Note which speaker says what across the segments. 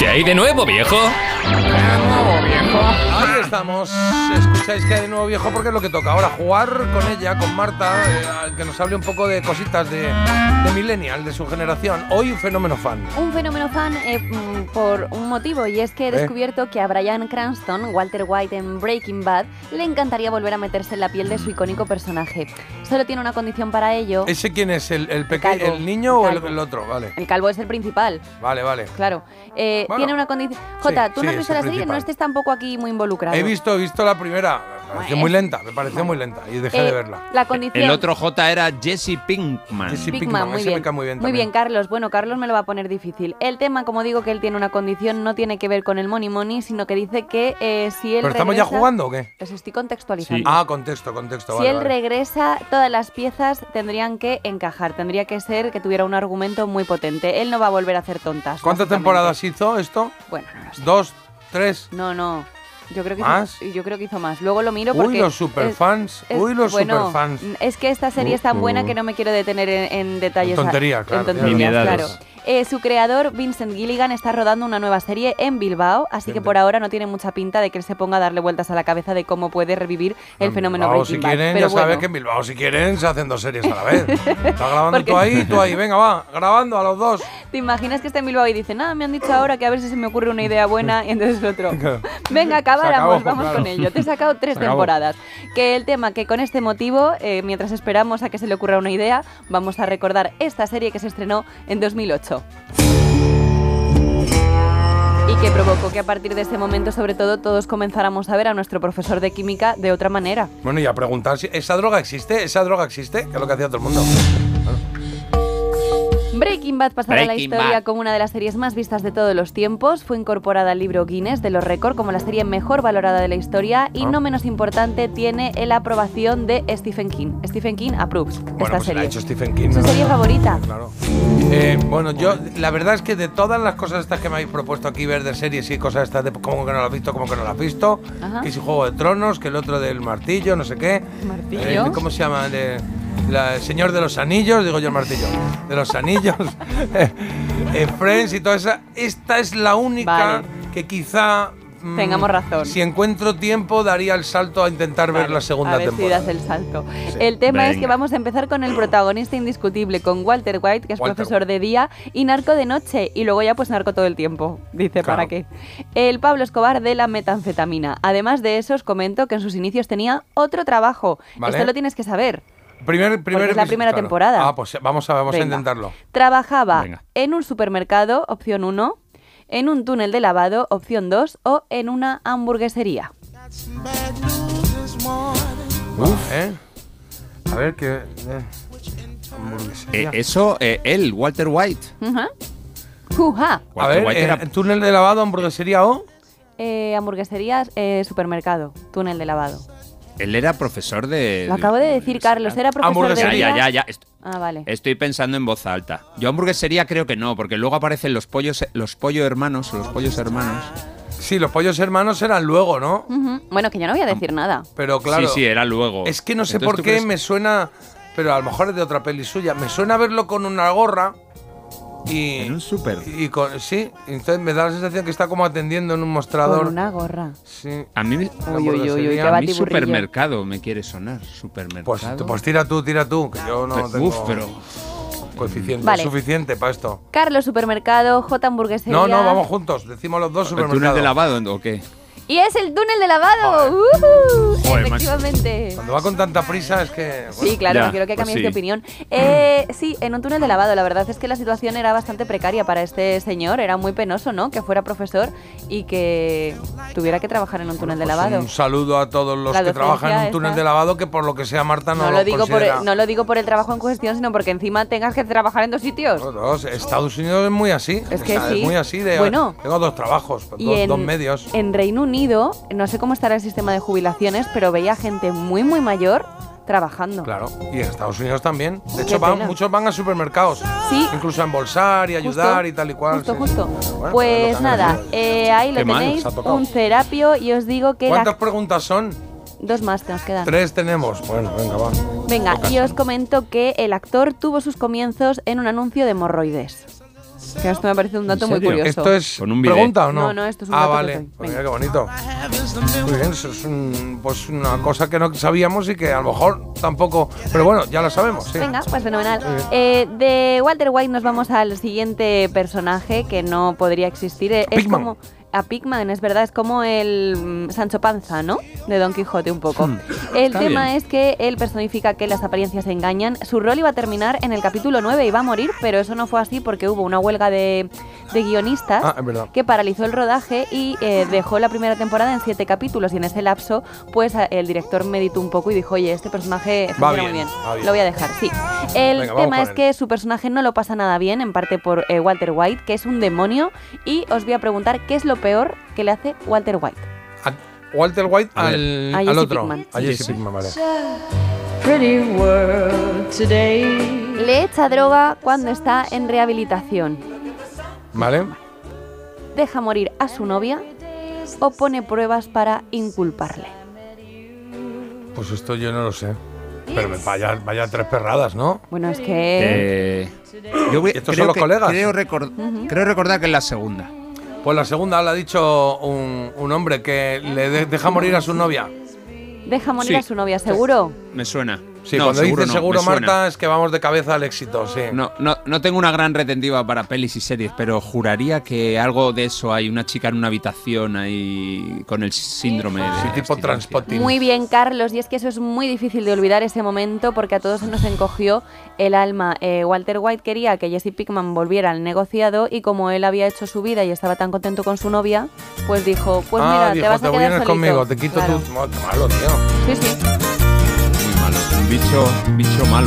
Speaker 1: ¿Qué hay de nuevo, viejo?
Speaker 2: Ahí estamos. Escucháis que hay de nuevo, viejo, porque es lo que toca ahora, jugar con ella, con Marta, que nos hable un poco de cositas de Millennial, de su generación. Hoy un fenómeno fan.
Speaker 3: Un fenómeno fan por un motivo, y es que he descubierto que a Bryan Cranston, Walter White en Breaking Bad, le encantaría volver a meterse en la piel de su icónico personaje. Solo tiene una condición para ello.
Speaker 2: ¿Ese quién es? ¿El pequeño, el niño o el otro? Vale.
Speaker 3: El calvo es el principal.
Speaker 2: Vale.
Speaker 3: Claro.
Speaker 2: Bueno,
Speaker 3: tiene una condición... Jota, ¿tú no has
Speaker 2: es
Speaker 3: visto
Speaker 2: el
Speaker 3: la serie?
Speaker 2: principal.
Speaker 3: No estés tampoco aquí muy involucrado.
Speaker 2: He visto la primera. Me pareció muy lenta. Y dejé de verla.
Speaker 3: La condición...
Speaker 4: El otro J era Jesse Pinkman.
Speaker 2: Jesse
Speaker 3: Pinkman, muy
Speaker 2: ese
Speaker 3: bien.
Speaker 2: me cae muy bien
Speaker 3: Muy
Speaker 2: también.
Speaker 3: bien, Carlos. Bueno, Carlos me lo va a poner difícil. El tema, como digo, que él tiene una condición, no tiene que ver con el money, sino que dice que si él
Speaker 2: ¿Pero estamos ya jugando o qué?
Speaker 3: Os estoy contextualizando.
Speaker 4: Sí.
Speaker 2: Ah, contexto.
Speaker 3: Si él regresa, todas las piezas tendrían que encajar. Tendría que ser que tuviera un argumento muy potente. Él no va a volver a hacer tontas.
Speaker 2: ¿Cuántas
Speaker 3: básicamente.
Speaker 2: temporadas hizo esto?
Speaker 3: Bueno, no lo sé.
Speaker 2: ¿2, 3?
Speaker 3: No. Yo creo que
Speaker 2: ¿Más?
Speaker 3: hizo más. Luego lo miro porque...
Speaker 2: Uy, los superfans. Superfans.
Speaker 3: Es que esta serie es tan buena que no me quiero detener en detalles.
Speaker 2: Tontería, claro.
Speaker 3: En tonterías,
Speaker 4: Nimiedades.
Speaker 3: claro. Su creador, Vincent Gilligan, está rodando una nueva serie en Bilbao, así que por ahora no tiene mucha pinta de que él se ponga a darle vueltas a la cabeza de cómo puede revivir el fenómeno
Speaker 2: Bilbao,
Speaker 3: Breaking
Speaker 2: si
Speaker 3: Bad.
Speaker 2: quieren,
Speaker 3: Pero
Speaker 2: ya sabes
Speaker 3: bueno,
Speaker 2: que en Bilbao, si quieren, se hacen 2 series a la vez. Está grabando
Speaker 3: Porque-
Speaker 2: tú ahí. Venga, va, grabando a los 2.
Speaker 3: ¿te imaginas que está en Bilbao y dice, nada, me han dicho ahora que a ver si se me ocurre una idea buena? Y entonces el otro, venga, acabáramos,
Speaker 2: acabó,
Speaker 3: vamos
Speaker 2: claro.
Speaker 3: con ello. Te he sacado 3
Speaker 2: Se acabó.
Speaker 3: temporadas. Que el tema, que con este motivo, mientras esperamos a que se le ocurra una idea, vamos a recordar esta serie que se estrenó en 2008. Y que provocó que a partir de ese momento, sobre todo, todos comenzáramos a ver a nuestro profesor de química de otra manera.
Speaker 2: Bueno, y a preguntar si esa droga existe, que es lo que hacía todo el mundo.
Speaker 3: Breaking Bad pasará a la
Speaker 4: Breaking
Speaker 3: historia
Speaker 4: Bad.
Speaker 3: como una de las series más vistas de todos los tiempos. Fue incorporada al libro Guinness de los récords como la serie mejor valorada de la historia y no menos importante, tiene la aprobación de Stephen King. Stephen King approves
Speaker 2: Bueno,
Speaker 3: esta
Speaker 2: pues
Speaker 3: serie.
Speaker 2: la ha hecho Stephen King.
Speaker 3: ¿Su
Speaker 2: ¿no?
Speaker 3: serie favorita?
Speaker 2: Claro. Bueno, yo, la verdad es que de todas las cosas estas que me habéis propuesto aquí ver de series y cosas estas de cómo que no lo has visto, cómo que no lo has visto,
Speaker 3: Ajá.
Speaker 2: que si Juego de Tronos, que el otro del martillo, no sé qué.
Speaker 3: ¿Martillo?
Speaker 2: ¿Cómo se llama? El Señor de los Anillos, digo yo el martillo. De los Anillos. Friends y toda esa. Esta es la única
Speaker 3: Vale.
Speaker 2: que quizá...
Speaker 3: Tengamos razón.
Speaker 2: Si encuentro tiempo, daría el salto a intentar ver la segunda
Speaker 3: a ver
Speaker 2: temporada.
Speaker 3: si das el salto. El tema es que
Speaker 4: Venga.
Speaker 3: vamos a empezar con el protagonista indiscutible, con Walter White, que es
Speaker 2: Walter
Speaker 3: profesor de día y narco de noche, y luego ya pues narco todo el tiempo. Dice,
Speaker 2: Claro.
Speaker 3: ¿para qué? El Pablo Escobar de la metanfetamina. Además de eso, os comento que en sus inicios tenía otro trabajo.
Speaker 2: Vale.
Speaker 3: Esto lo tienes que saber.
Speaker 2: Porque es la
Speaker 3: primera temporada.
Speaker 2: Ah, pues vamos a
Speaker 3: Venga.
Speaker 2: intentarlo.
Speaker 3: Trabajaba
Speaker 4: Venga.
Speaker 3: en un supermercado, opción 1, en un túnel de lavado, opción 2, o en una hamburguesería.
Speaker 2: A ver qué. Hamburguesería.
Speaker 4: Él, Walter White.
Speaker 3: Ujú. Juja.
Speaker 2: A
Speaker 4: Walter
Speaker 2: ver,
Speaker 4: White era-
Speaker 2: túnel de lavado, hamburguesería o.
Speaker 3: Hamburgueserías, supermercado, túnel de lavado.
Speaker 4: Él era profesor de...
Speaker 3: Lo acabo de decir, Carlos, era profesor de
Speaker 2: Hamburguesería.
Speaker 3: día.
Speaker 4: Ya.
Speaker 3: Ah, vale.
Speaker 4: Estoy pensando en voz alta. Yo hamburguesería creo que no, porque luego aparecen los pollos hermanos.
Speaker 2: Sí, los pollos hermanos eran luego, ¿no?
Speaker 3: Ujú. Bueno, que yo no voy a decir nada.
Speaker 2: Pero claro.
Speaker 4: Sí, era luego.
Speaker 2: Es que no sé
Speaker 4: Entonces,
Speaker 2: por
Speaker 4: ¿tú
Speaker 2: qué
Speaker 4: crees?
Speaker 2: me suena. Pero a lo mejor es de otra peli suya. Me suena verlo con una gorra. Y.
Speaker 4: En un súper.
Speaker 2: Sí, entonces me da la sensación que está como atendiendo en un mostrador.
Speaker 3: Con una gorra.
Speaker 2: Sí.
Speaker 4: A mí,
Speaker 3: Uy, qué
Speaker 4: a mí
Speaker 3: batiburrillo.
Speaker 4: supermercado me quiere sonar. Supermercado.
Speaker 2: Pues tira tú, que yo no tengo
Speaker 4: pero...
Speaker 2: coeficiente
Speaker 3: Vale.
Speaker 2: suficiente para esto.
Speaker 3: Carlos, supermercado, J, hamburguesería.
Speaker 2: No, vamos juntos. Decimos los dos
Speaker 4: ¿El túnel
Speaker 2: supermercados.
Speaker 4: de lavado o qué?
Speaker 3: Y es el túnel de lavado.
Speaker 4: Joder,
Speaker 3: Efectivamente.
Speaker 2: Cuando va con tanta prisa es que.
Speaker 3: Sí, claro,
Speaker 4: Ya,
Speaker 3: no quiero que
Speaker 4: pues
Speaker 3: cambiéis
Speaker 4: sí.
Speaker 3: de opinión. Sí, en un túnel de lavado. La verdad es que la situación era bastante precaria para este señor. Era muy penoso, ¿no? Que fuera profesor y que tuviera que trabajar en un túnel de
Speaker 2: Pues
Speaker 3: lavado.
Speaker 2: un saludo a todos los
Speaker 3: La
Speaker 2: que trabajan en un
Speaker 3: docencia
Speaker 2: túnel
Speaker 3: esta.
Speaker 2: de lavado, que por lo que sea Marta no,
Speaker 3: No lo digo
Speaker 2: considera.
Speaker 3: no lo digo por el trabajo en cuestión, sino porque encima tengas que trabajar en 2 sitios.
Speaker 2: Todos. Estados Unidos es muy así.
Speaker 3: Es que
Speaker 2: Es
Speaker 3: sí.
Speaker 2: muy así.
Speaker 3: Bueno.
Speaker 2: Tengo 2 trabajos,
Speaker 3: Y
Speaker 2: dos medios.
Speaker 3: En Reino Unido, no sé cómo estará el sistema de jubilaciones, pero veía gente muy, muy mayor trabajando.
Speaker 2: Claro. Y en Estados Unidos también. De
Speaker 3: Qué
Speaker 2: hecho,
Speaker 3: pena.
Speaker 2: muchos van a supermercados.
Speaker 3: Sí.
Speaker 2: Incluso a embolsar y ayudar
Speaker 3: Justo,
Speaker 2: y tal y cual.
Speaker 3: Justo,
Speaker 2: sí.
Speaker 3: justo.
Speaker 2: Bueno,
Speaker 3: Pues
Speaker 2: es lo que
Speaker 3: nada,
Speaker 2: han elegido.
Speaker 3: ahí lo
Speaker 4: Qué mal,
Speaker 3: tenéis,
Speaker 2: os ha tocado.
Speaker 3: un terapio, y os digo que
Speaker 2: ¿Cuántas preguntas son?
Speaker 3: 2 más que nos quedan.
Speaker 2: 3 tenemos. Bueno, venga, va.
Speaker 3: Venga, y os comento que el actor tuvo sus comienzos en un anuncio de hemorroides. Que esto me parece un dato
Speaker 4: ¿En
Speaker 3: muy
Speaker 4: serio?
Speaker 3: curioso.
Speaker 2: ¿Esto es
Speaker 4: Con un bidet.
Speaker 2: pregunta o no?
Speaker 3: No, esto es un dato que
Speaker 2: vale.
Speaker 3: doy.
Speaker 2: Pues
Speaker 3: Venga.
Speaker 2: mira qué bonito. Muy bien, eso es pues una cosa que no sabíamos y que a lo mejor tampoco... Pero bueno, ya lo sabemos, sí.
Speaker 3: Venga, pues fenomenal.
Speaker 2: Muy
Speaker 3: De Walter White nos vamos al siguiente personaje que no podría existir. Es
Speaker 2: Pigman.
Speaker 3: como... A Pigman, es verdad, es como el Sancho Panza, ¿no? De Don Quijote un poco. El
Speaker 4: Está
Speaker 3: tema
Speaker 4: bien.
Speaker 3: es que él personifica que las apariencias engañan. Su rol iba a terminar en el capítulo 9, iba a morir, pero eso no fue así porque hubo una huelga de guionistas
Speaker 2: Ah, es verdad.
Speaker 3: que paralizó el rodaje y dejó la primera temporada en 7 capítulos. Y en ese lapso, pues el director meditó un poco y dijo, oye, este personaje funciona muy bien,
Speaker 2: va bien.
Speaker 3: lo voy a dejar, sí. El
Speaker 2: Venga, vamos
Speaker 3: tema
Speaker 2: con
Speaker 3: es
Speaker 2: él.
Speaker 3: que su personaje no lo pasa nada bien, en parte por Walter White, que es un demonio. Y os voy a preguntar qué es lo peor que le hace Walter White.
Speaker 2: A Walter White
Speaker 3: A
Speaker 2: al
Speaker 3: Jesse
Speaker 2: otro.
Speaker 3: Pinkman.
Speaker 2: A Jesse
Speaker 4: Jesse.
Speaker 2: Pinkman, vale.
Speaker 1: Pretty world today.
Speaker 3: Le echa droga cuando está en rehabilitación.
Speaker 2: ¿Vale?
Speaker 3: Deja morir a su novia o pone pruebas para inculparle.
Speaker 2: Pues esto yo no lo sé. Pero vaya tres perradas, ¿no?
Speaker 3: Bueno, es que...
Speaker 2: ¿Estos son los colegas?
Speaker 4: Creo recordar que es la segunda.
Speaker 2: Pues la segunda la ha dicho un hombre que le deja morir a su novia.
Speaker 3: Deja morir
Speaker 4: Sí.
Speaker 3: a su novia, ¿seguro?
Speaker 4: Me suena.
Speaker 2: Sí,
Speaker 4: No,
Speaker 2: cuando dice
Speaker 4: no,
Speaker 2: seguro,
Speaker 4: me suena.
Speaker 2: Marta, es que vamos de cabeza al éxito, sí.
Speaker 4: No tengo una gran retentiva para pelis y series, pero juraría que algo de eso hay. Una chica en una habitación ahí con el síndrome de
Speaker 2: Sí, tipo
Speaker 4: abstinencia.
Speaker 2: Transpotting.
Speaker 3: Muy bien, Carlos, y es que eso es muy difícil de olvidar ese momento porque a todos se nos encogió el alma. Walter White quería que Jesse Pinkman volviera al negociado y como él había hecho su vida y estaba tan contento con su novia, pues dijo, pues mira,
Speaker 2: dijo,
Speaker 3: te vas a quedar
Speaker 2: vienes
Speaker 3: solito.
Speaker 2: conmigo, te quito
Speaker 3: Claro.
Speaker 2: tu... Oh, qué malo, tío.
Speaker 3: Sí, sí.
Speaker 4: Muy malo. Un bicho malo.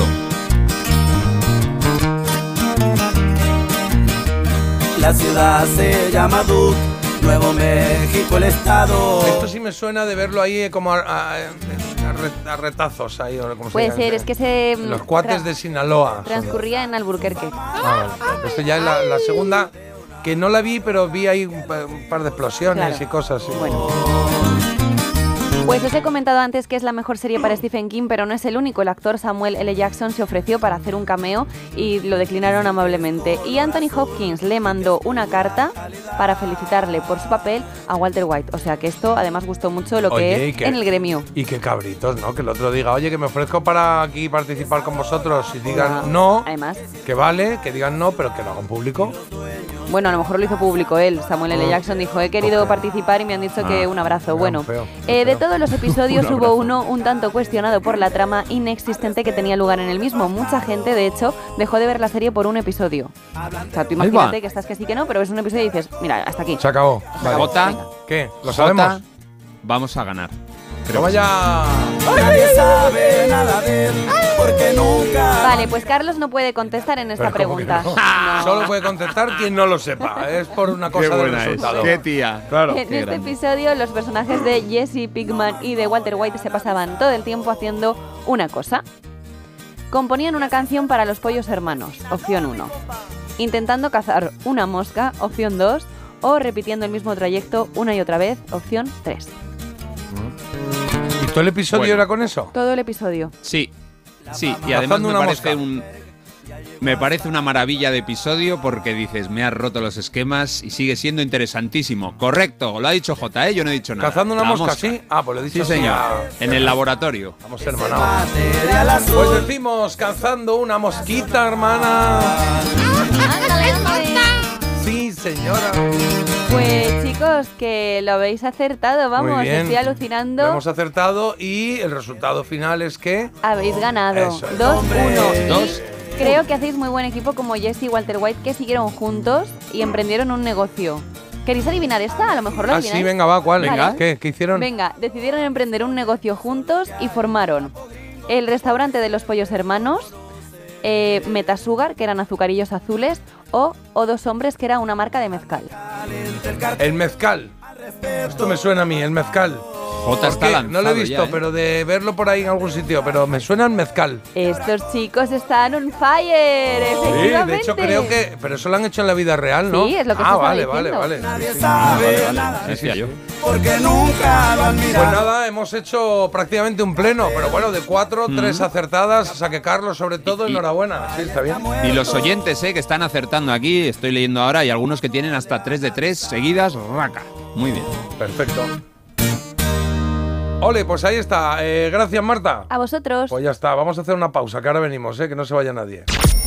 Speaker 5: La ciudad se llama Duke, Nuevo México el estado.
Speaker 2: Esto sí me suena de verlo ahí como a retazos ahí, o como se
Speaker 3: Puede
Speaker 2: llama.
Speaker 3: ser, es que se...
Speaker 2: Los cuates de Sinaloa.
Speaker 3: Transcurría en Albuquerque.
Speaker 2: Ah, vale. Esto ya es la segunda, que no la vi, pero vi ahí un par de explosiones
Speaker 3: Claro.
Speaker 2: y cosas. Sí.
Speaker 3: Bueno. Pues os he comentado antes que es la mejor serie para Stephen King, pero no es el único. El actor Samuel L. Jackson se ofreció para hacer un cameo y lo declinaron amablemente. Y Anthony Hopkins le mandó una carta para felicitarle por su papel a Walter White. O sea que esto además gustó mucho lo
Speaker 2: Oye,
Speaker 3: que
Speaker 2: ¿y
Speaker 3: es
Speaker 2: qué?
Speaker 3: en el gremio.
Speaker 2: Y qué cabritos, ¿no? Que el otro diga, oye, que me ofrezco para aquí participar con vosotros. Y digan
Speaker 3: Ah,
Speaker 2: no,
Speaker 3: Además,
Speaker 2: que vale, que digan no, pero que lo hagan público.
Speaker 3: bueno, a lo mejor lo hizo público él. Samuel L. Jackson dijo, he querido participar y me han dicho que un abrazo. Bueno,
Speaker 2: feo,
Speaker 3: de
Speaker 2: feo.
Speaker 3: todos los episodios
Speaker 4: Un
Speaker 3: hubo
Speaker 4: abrazo.
Speaker 3: uno un tanto cuestionado por la trama inexistente que tenía lugar en el mismo. Mucha gente, de hecho, dejó de ver la serie por un episodio. O sea, tú
Speaker 4: Ahí va.
Speaker 3: imagínate que estás que sí que no, pero ves un episodio y dices, mira, hasta aquí.
Speaker 2: Se acabó. Vale.
Speaker 4: Jota,
Speaker 2: ¿Qué? ¿Lo
Speaker 4: Jota,
Speaker 2: sabemos?
Speaker 4: vamos a ganar.
Speaker 2: Toma ya.
Speaker 5: Nadie sabe nada de él, porque nunca.
Speaker 3: Vale, pues Carlos no puede contestar en esta
Speaker 2: Pero ¿cómo que
Speaker 3: pregunta.
Speaker 2: no?
Speaker 3: No.
Speaker 2: Solo puede contestar quien no lo sepa. Es por una cosa del resultado.
Speaker 4: Qué tía.
Speaker 2: Claro.
Speaker 3: En este episodio los personajes de Jesse Pinkman y de Walter White se pasaban todo el tiempo haciendo una cosa. Componían una canción para los pollos hermanos, opción 1. Intentando cazar una mosca, opción 2. O repitiendo el mismo trayecto una y otra vez, opción 3.
Speaker 2: ¿Y todo el episodio
Speaker 4: Bueno.
Speaker 2: era con eso?
Speaker 3: Todo el episodio.
Speaker 4: Sí, sí, y
Speaker 2: Cazando
Speaker 4: además
Speaker 2: una mosca.
Speaker 4: me parece una maravilla de episodio porque dices, me has roto los esquemas y sigue siendo interesantísimo. Correcto, lo ha dicho J, yo no he dicho nada.
Speaker 2: ¿Cazando una
Speaker 4: La
Speaker 2: mosca, sí? Ah, pues lo he dicho
Speaker 4: Sí,
Speaker 2: así.
Speaker 4: señor,
Speaker 2: Ah,
Speaker 4: en el laboratorio.
Speaker 2: Vamos hermanados.
Speaker 5: Material azul.
Speaker 2: Pues decimos, cazando una mosquita, hermana. Sí, señora.
Speaker 3: Pues chicos, que lo habéis acertado, vamos,
Speaker 2: Muy bien.
Speaker 3: estoy alucinando.
Speaker 2: Lo hemos acertado y el resultado final es que...
Speaker 3: Habéis ganado.
Speaker 2: Eso es.
Speaker 3: 2-1.
Speaker 4: Dos.
Speaker 3: Creo que hacéis muy buen equipo como Jesse y Walter White que siguieron juntos y emprendieron un negocio. ¿Queréis adivinar esta? A lo mejor lo
Speaker 2: Ah,
Speaker 3: adivináis.
Speaker 2: sí, venga, va, ¿cuál?
Speaker 3: Venga.
Speaker 2: ¿Qué hicieron?
Speaker 3: Venga, decidieron emprender un negocio juntos y formaron el restaurante de los pollos hermanos, Metasugar, que eran azucarillos azules, o Dos Hombres, que era una marca de mezcal.
Speaker 2: El mezcal. Esto me suena a mí, el mezcal.
Speaker 4: Jota está lanzado.
Speaker 2: No lo he visto,
Speaker 4: ya,
Speaker 2: pero de verlo por ahí en algún sitio, pero me suena en mezcal.
Speaker 3: Estos chicos están on fire, efectivamente.
Speaker 2: De hecho creo que... Pero eso lo han hecho en la vida real, ¿no?
Speaker 3: Sí, es lo que se estaba
Speaker 2: vale,
Speaker 3: diciendo.
Speaker 2: vale.
Speaker 5: Nadie sabe nada,
Speaker 4: Decía yo.
Speaker 5: porque nunca lo han
Speaker 2: Pues
Speaker 5: mirado.
Speaker 2: nada, hemos hecho prácticamente un pleno, pero bueno, de 4, 3 acertadas, Saque Carlos sobre todo, enhorabuena. Sí, está bien.
Speaker 4: Y los oyentes, que están acertando aquí, estoy leyendo ahora, y algunos que tienen hasta 3 de 3 seguidas, raca. Muy bien.
Speaker 2: Perfecto. Ole, pues ahí está. Gracias, Marta.
Speaker 3: A vosotros.
Speaker 2: Pues ya está, vamos a hacer una pausa, que ahora venimos, que no se vaya nadie.